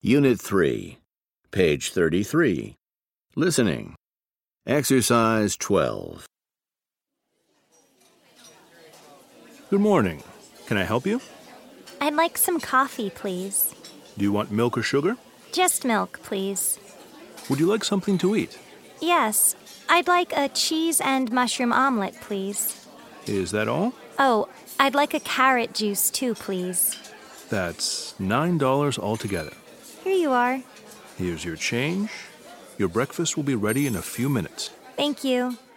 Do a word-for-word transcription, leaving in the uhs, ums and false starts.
Unit three, page thirty-three. Listening. Exercise twelve. Good morning. Can I help you? I'd like some coffee, please. Do you want milk or sugar? Just milk, please. Would you like something to eat? Yes, I'd like a cheese and mushroom omelet, please. Is that all? Oh, I'd like a carrot juice too, please. That's nine dollars altogether. Here you are. Here's your change. Your breakfast will be ready in a few minutes. Thank you.